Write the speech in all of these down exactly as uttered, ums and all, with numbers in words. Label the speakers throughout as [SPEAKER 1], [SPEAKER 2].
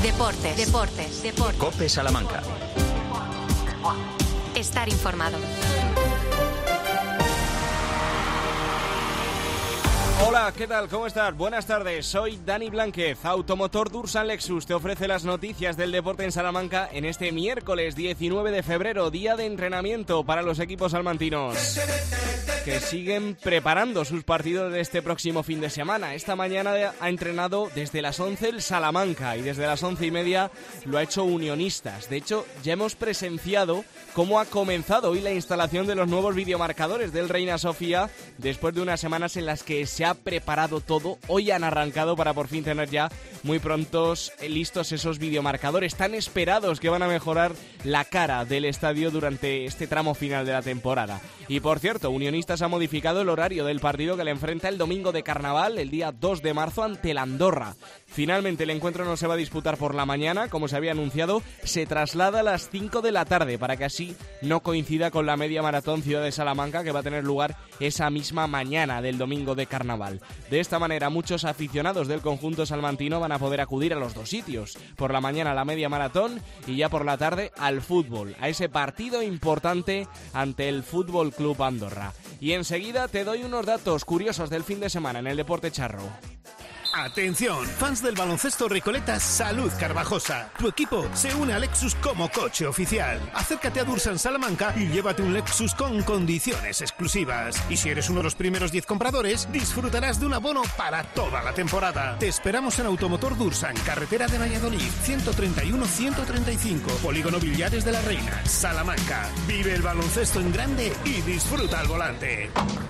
[SPEAKER 1] Deportes, deportes, deportes.
[SPEAKER 2] COPE Salamanca.
[SPEAKER 1] Estar informado.
[SPEAKER 3] Hola, ¿qué tal? ¿Cómo estás? Buenas tardes, soy Dani Blánquez. Automotor Dursan Lexus te ofrece las noticias del deporte en Salamanca en este miércoles diecinueve de febrero, día de entrenamiento para los equipos salmantinos, que siguen preparando sus partidos de este próximo fin de semana. Esta mañana ha entrenado desde las once el Salamanca y desde las once y media lo ha hecho Unionistas. De hecho, ya hemos presenciado cómo ha comenzado hoy la instalación de los nuevos videomarcadores del Reina Sofía después de unas semanas en las que se ha preparado todo. Hoy han arrancado para por fin tener ya muy prontos listos esos videomarcadores tan esperados que van a mejorar la cara del estadio durante este tramo final de la temporada. Y por cierto, Unionistas ha modificado el horario del partido que le enfrenta el domingo de Carnaval, el día dos de marzo, ante el Andorra. Finalmente el encuentro no se va a disputar por la mañana, como se había anunciado, se traslada a las cinco de la tarde para que así no coincida con la media maratón Ciudad de Salamanca que va a tener lugar esa misma mañana del domingo de Carnaval. De esta manera muchos aficionados del conjunto salmantino van a poder acudir a los dos sitios, por la mañana a la media maratón y ya por la tarde al fútbol, a ese partido importante ante el Fútbol Club Andorra. Y enseguida te doy unos datos curiosos del fin de semana en el Deporte Charro.
[SPEAKER 4] Atención, fans del baloncesto Recoleta Salud Carvajosa. Tu equipo se une a Lexus como coche oficial. Acércate a Dursan Salamanca y llévate un Lexus con condiciones exclusivas. Y si eres uno de los primeros diez compradores, disfrutarás de un abono para toda la temporada. Te esperamos en Automotor Dursan, carretera de Valladolid, ciento treinta y uno ciento treinta y cinco, Polígono Villares de la Reina, Salamanca. Vive el baloncesto en grande y disfruta al volante.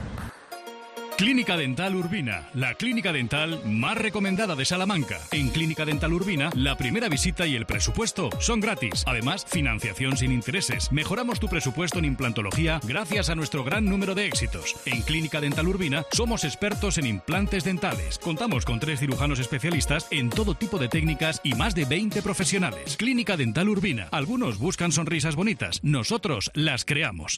[SPEAKER 5] Clínica Dental Urbina, la clínica dental más recomendada de Salamanca. En Clínica Dental Urbina, la primera visita y el presupuesto son gratis. Además, financiación sin intereses. Mejoramos tu presupuesto en implantología gracias a nuestro gran número de éxitos. En Clínica Dental Urbina somos expertos en implantes dentales. Contamos con tres cirujanos especialistas en todo tipo de técnicas y más de veinte profesionales. Clínica Dental Urbina. Algunos buscan sonrisas bonitas, nosotros las creamos.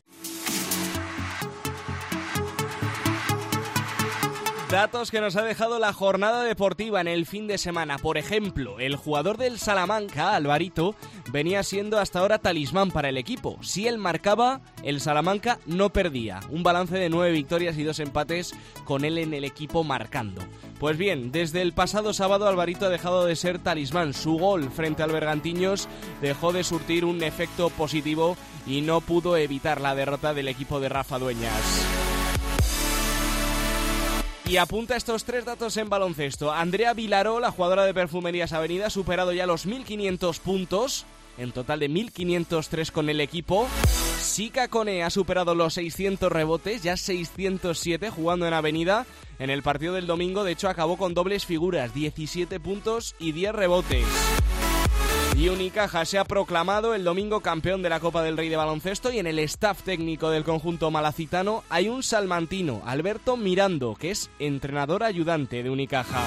[SPEAKER 3] Datos que nos ha dejado la jornada deportiva en el fin de semana. Por ejemplo, el jugador del Salamanca, Alvarito, venía siendo hasta ahora talismán para el equipo. Si él marcaba, el Salamanca no perdía. Un balance de nueve victorias y dos empates con él en el equipo marcando. Pues bien, desde el pasado sábado Alvarito ha dejado de ser talismán. Su gol frente al Bergantiños dejó de surtir un efecto positivo y no pudo evitar la derrota del equipo de Rafa Dueñas. Y apunta estos tres datos en baloncesto. Andrea Vilaró, la jugadora de Perfumerías Avenida, ha superado ya los mil quinientos puntos, en total de mil quinientos tres con el equipo. Sika Kone ha superado los seiscientos rebotes, ya seiscientos siete jugando en Avenida. En el partido del domingo, de hecho, acabó con dobles figuras, diecisiete puntos y diez rebotes. Y Unicaja se ha proclamado el domingo campeón de la Copa del Rey de baloncesto y en el staff técnico del conjunto malacitano hay un salmantino, Alberto Mirando, que es entrenador ayudante de Unicaja.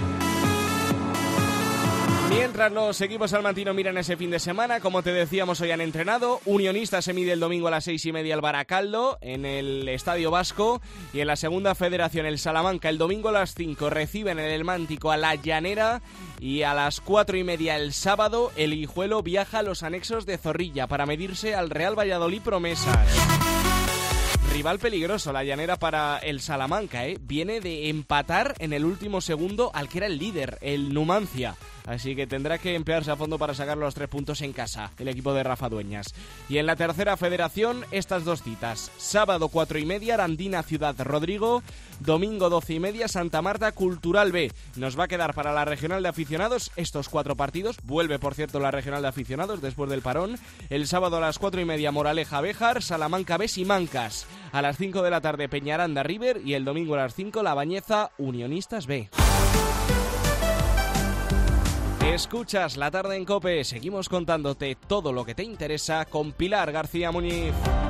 [SPEAKER 3] Mientras los equipos salmantinos miran ese fin de semana, como te decíamos, hoy han entrenado. Unionistas se mide el domingo a las seis y media al Baracaldo en el Estadio Vasco. Y en la segunda federación, el Salamanca, el domingo a las cinco reciben en el Mántico a la Llanera. Y a las cuatro y media el sábado, el Guijuelo viaja a los anexos de Zorrilla para medirse al Real Valladolid Promesas. Rival peligroso, la Llanera para el Salamanca, ¿eh? Viene de empatar en el último segundo al que era el líder, el Numancia. Así que tendrá que emplearse a fondo para sacar los tres puntos en casa, el equipo de Rafa Dueñas. Y en la tercera federación, estas dos citas. Sábado cuatro y media, Arandina Ciudad Rodrigo. Domingo doce y media, Santa Marta Cultural B. Nos va a quedar para la regional de aficionados estos cuatro partidos. Vuelve, por cierto, la regional de aficionados después del parón. El sábado a las cuatro y media, Moraleja Béjar, Salamanca B Simancas. A las cinco de la tarde, Peñaranda River. Y el domingo a las cinco, La Bañeza Unionistas B. Escuchas La Tarde en COPE. Seguimos contándote todo lo que te interesa con Pilar García Muñiz.